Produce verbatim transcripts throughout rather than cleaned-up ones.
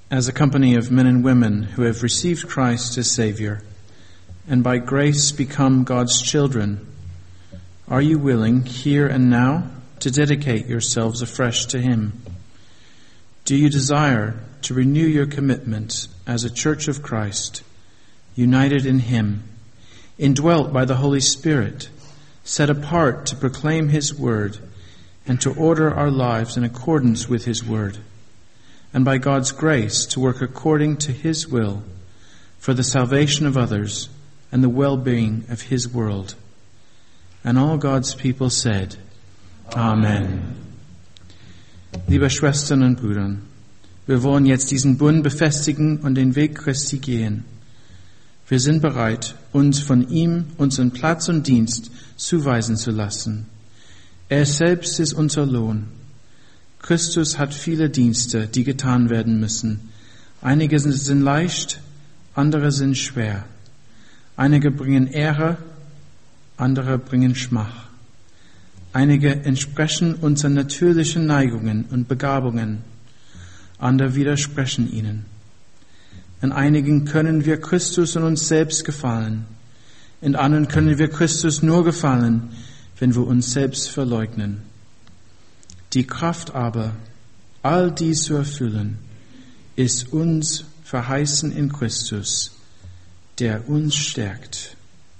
as a company of men and women who have received Christ as Savior and by grace become God's children, are you willing here and now to dedicate yourselves afresh to Him? Do you desire to renew your commitment as a church of Christ, united in Him, indwelt by the Holy Spirit, set apart to proclaim His word and to order our lives in accordance with His word, and by God's grace to work according to His will for the salvation of others and the well-being of His world? And all God's people said, Amen. Liebe Schwestern und Brüder, wir wollen jetzt diesen Bund befestigen und den Weg Christi gehen. Wir sind bereit, uns von ihm unseren Platz und Dienst zuweisen zu lassen. Er selbst ist unser Lohn. Christus hat viele Dienste, die getan werden müssen. Einige sind leicht, andere sind schwer. Einige bringen Ehre, andere bringen Schmach. Einige entsprechen unseren natürlichen Neigungen und Begabungen, andere widersprechen ihnen. In einigen können wir Christus und uns selbst gefallen, in anderen können wir Christus nur gefallen, wenn wir uns selbst verleugnen. Die Kraft aber, all dies zu erfüllen, ist uns verheißen in Christus, der uns stärkt.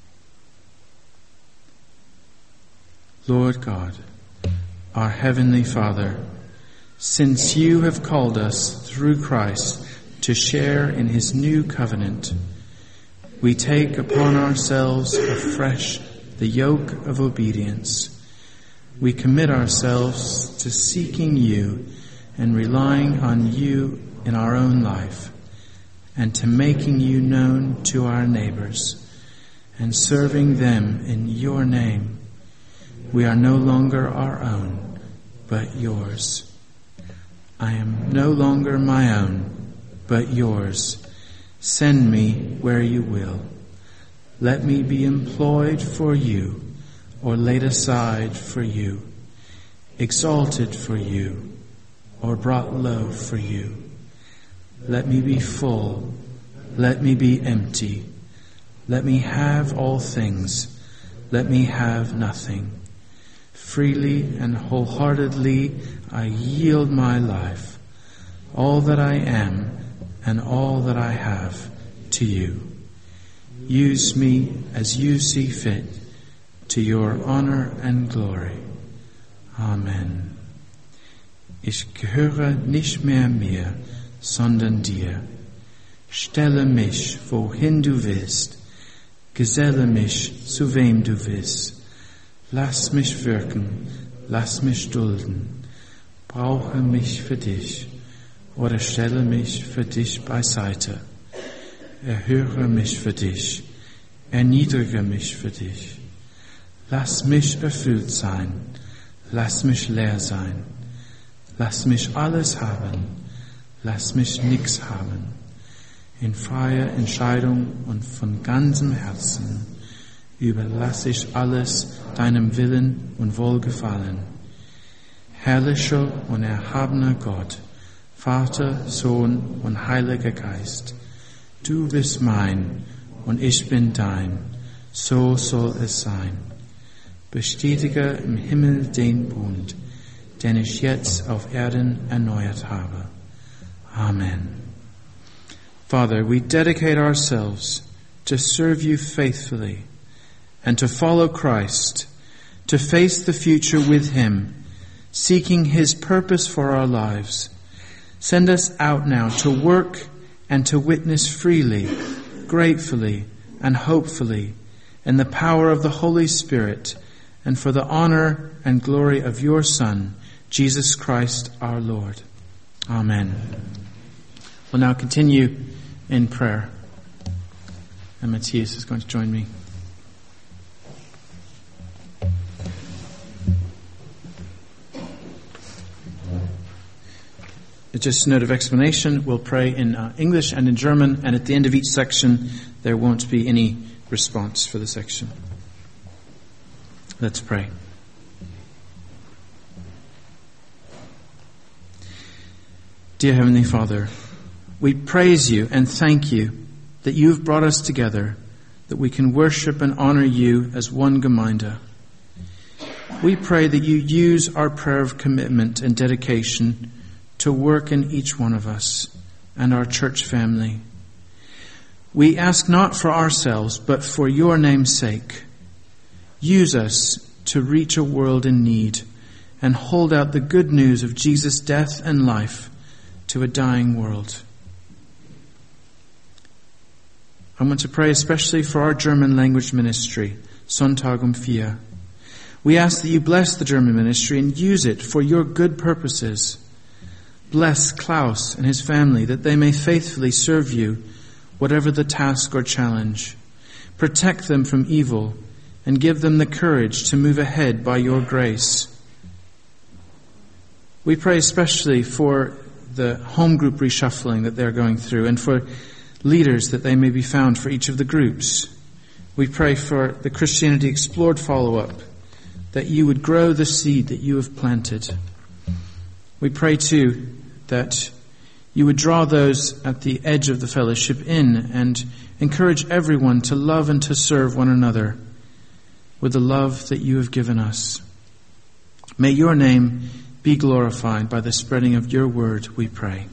Lord God, our Heavenly Father, since you have called us through Christ to share in His new covenant, we take upon ourselves afresh the yoke of obedience. We commit ourselves to seeking you and relying on you in our own life, and to making you known to our neighbors and serving them in your name. We are no longer our own, but yours. I am no longer my own, but yours. Send me where you will. Let me be employed for you, or laid aside for you, exalted for you, or brought low for you. Let me be full. Let me be empty. Let me have all things. Let me have nothing. Freely and wholeheartedly I yield my life, all that I am and all that I have, to you. Use me as you see fit, to your honor and glory. Amen. Ich gehöre nicht mehr mir, sondern dir. Stelle mich, wohin du willst. Geselle mich, zu wem du willst. Lass mich wirken, lass mich dulden. Brauche mich für dich oder stelle mich für dich beiseite. Erhöre mich für dich, erniedrige mich für dich. Lass mich erfüllt sein, lass mich leer sein. Lass mich alles haben, lass mich nix haben. In freier Entscheidung und von ganzem Herzen überlasse ich alles deinem Willen und Wohlgefallen. Herrlicher und erhabener Gott, Vater, Sohn und Heiliger Geist, du bist mein und ich bin dein, so soll es sein. Bestätige im Himmel den Bund, den ich jetzt auf Erden erneuert habe. Amen. Father, we dedicate ourselves to serve you faithfully and to follow Christ, to face the future with him, seeking his purpose for our lives. Send us out now to work and to witness freely, gratefully, and hopefully in the power of the Holy Spirit and for the honor and glory of your Son, Jesus Christ our Lord. Amen. We'll now continue in prayer. And Matthias is going to join me. Just a note of explanation, we'll pray in uh, English and in German, and at the end of each section there won't be any response for the section. Let's pray. Dear Heavenly Father, We praise you and thank you that you have brought us together, that we can worship and honor you as one Gemeinde. We pray that you use our prayer of commitment and dedication to work in each one of us and our church family. We ask not for ourselves, but for your name's sake. Use us to reach a world in need and hold out the good news of Jesus' death and life to a dying world. I want to pray especially for our German language ministry, Sonntag um vier. We ask that you bless the German ministry and use it for your good purposes. Bless Klaus and his family that they may faithfully serve you, whatever the task or challenge. Protect them from evil and give them the courage to move ahead by your grace. We pray especially for the home group reshuffling that they're going through and for leaders that they may be found for each of the groups. We pray for the Christianity Explored follow-up, that you would grow the seed that you have planted. We pray too that you would draw those at the edge of the fellowship in and encourage everyone to love and to serve one another with the love that you have given us. May your name be glorified by the spreading of your word, we pray.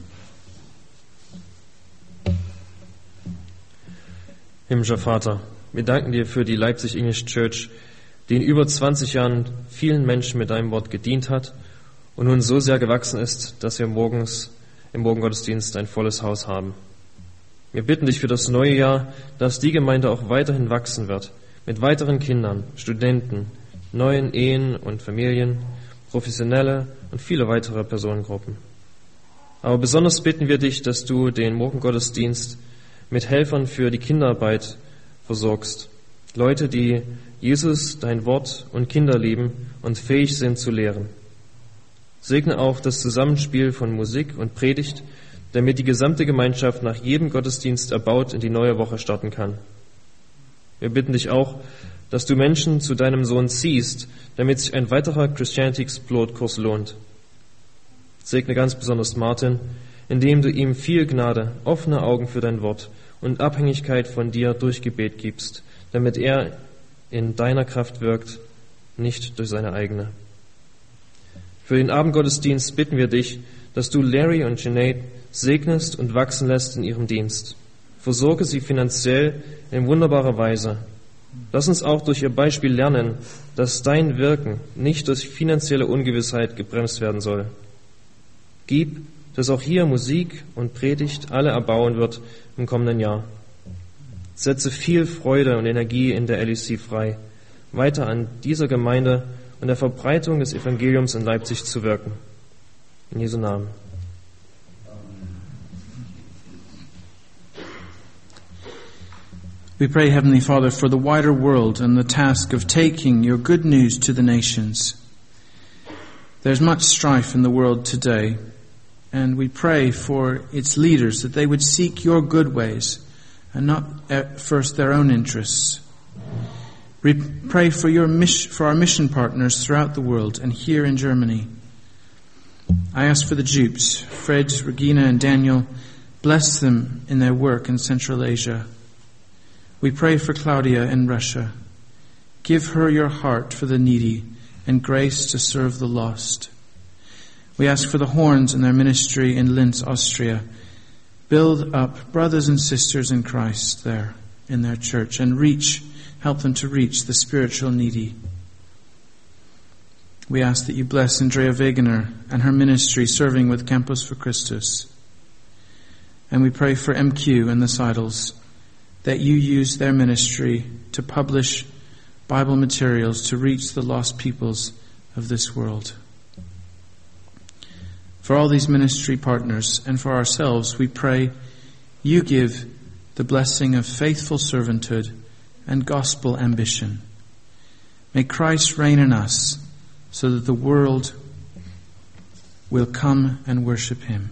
Himmlischer Vater, wir danken dir für die Leipzig English Church, die in über zwanzig Jahren vielen Menschen mit deinem Wort gedient hat und nun so sehr gewachsen ist, dass wir morgens im Morgengottesdienst ein volles Haus haben. Wir bitten dich für das neue Jahr, dass die Gemeinde auch weiterhin wachsen wird, mit weiteren Kindern, Studenten, neuen Ehen und Familien, Professionelle und viele weitere Personengruppen. Aber besonders bitten wir dich, dass du den Morgengottesdienst mit Helfern für die Kinderarbeit versorgst. Leute, die Jesus, dein Wort und Kinder lieben und fähig sind zu lehren. Segne auch das Zusammenspiel von Musik und Predigt, damit die gesamte Gemeinschaft nach jedem Gottesdienst erbaut in die neue Woche starten kann. Wir bitten dich auch, dass du Menschen zu deinem Sohn ziehst, damit sich ein weiterer Christianity Explored Kurs lohnt. Segne ganz besonders Martin, indem du ihm viel Gnade, offene Augen für dein Wort und Abhängigkeit von dir durch Gebet gibst, damit er in deiner Kraft wirkt, nicht durch seine eigene. Für den Abendgottesdienst bitten wir dich, dass du Larry und Sinead segnest und wachsen lässt in ihrem Dienst. Versorge sie finanziell in wunderbarer Weise. Lass uns auch durch ihr Beispiel lernen, dass dein Wirken nicht durch finanzielle Ungewissheit gebremst werden soll. Gib, dass auch hier Musik und Predigt alle erbauen wird im kommenden Jahr. Setze viel Freude und Energie in der L E C frei, weiter an dieser Gemeinde und der Verbreitung des Evangeliums in Leipzig zu wirken. In Jesu Namen. We pray, Heavenly Father, for the wider world and the task of taking your good news to the nations. There's much strife in the world today, and we pray for its leaders that they would seek your good ways and not at first their own interests. We pray for your mission, for our mission partners throughout the world and here in Germany. I ask for the Jupes, Fred, Regina, and Daniel. Bless them in their work in Central Asia. We pray for Claudia in Russia. Give her your heart for the needy and grace to serve the lost. We ask for the Horns and their ministry in Linz, Austria. Build up brothers and sisters in Christ there in their church and reach, help them to reach the spiritual needy. We ask that you bless Andrea Wegener and her ministry serving with Campus for Christus. And we pray for M Q and the Seidels, that you use their ministry to publish Bible materials to reach the lost peoples of this world. For all these ministry partners and for ourselves, we pray you give the blessing of faithful servanthood and gospel ambition. May Christ reign in us so that the world will come and worship him.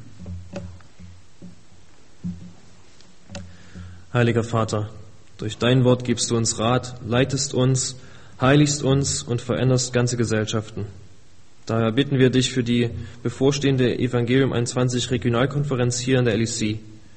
Heiliger Vater, durch dein Wort gibst du uns Rat, leitest uns, heiligst uns und veränderst ganze Gesellschaften. Daher bitten wir dich für die bevorstehende Evangelium einundzwanzig Regionalkonferenz hier in der L E C.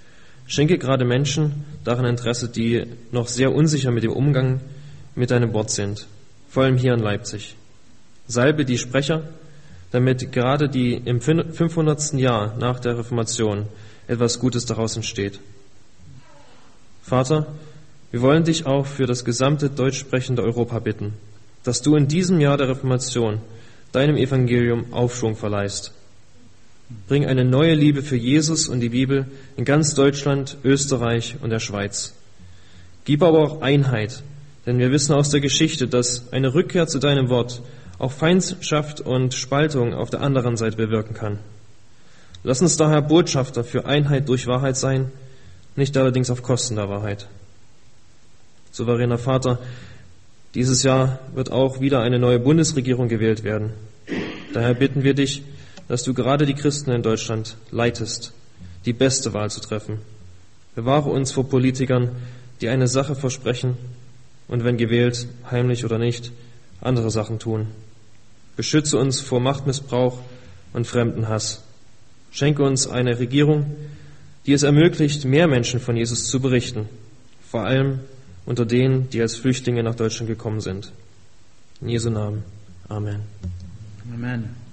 Schenke gerade Menschen daran Interesse, die noch sehr unsicher mit dem Umgang mit deinem Wort sind, vor allem hier in Leipzig. Salbe die Sprecher, damit gerade die im fünfhundertsten Jahr nach der Reformation etwas Gutes daraus entsteht. Vater, wir wollen dich auch für das gesamte deutsch sprechende Europa bitten, dass du in diesem Jahr der Reformation deinem Evangelium Aufschwung verleihst. Bring eine neue Liebe für Jesus und die Bibel in ganz Deutschland, Österreich und der Schweiz. Gib aber auch Einheit, denn wir wissen aus der Geschichte, dass eine Rückkehr zu deinem Wort auch Feindschaft und Spaltung auf der anderen Seite bewirken kann. Lass uns daher Botschafter für Einheit durch Wahrheit sein, nicht allerdings auf Kosten der Wahrheit. Souveräner Vater, dieses Jahr wird auch wieder eine neue Bundesregierung gewählt werden. Daher bitten wir dich, dass du gerade die Christen in Deutschland leitest, die beste Wahl zu treffen. Bewahre uns vor Politikern, die eine Sache versprechen und wenn gewählt, heimlich oder nicht, andere Sachen tun. Beschütze uns vor Machtmissbrauch und Fremdenhass. Schenke uns eine Regierung, die es ermöglicht, mehr Menschen von Jesus zu berichten, vor allem unter denen, die als Flüchtlinge nach Deutschland gekommen sind. In Jesu Namen. Amen. Amen.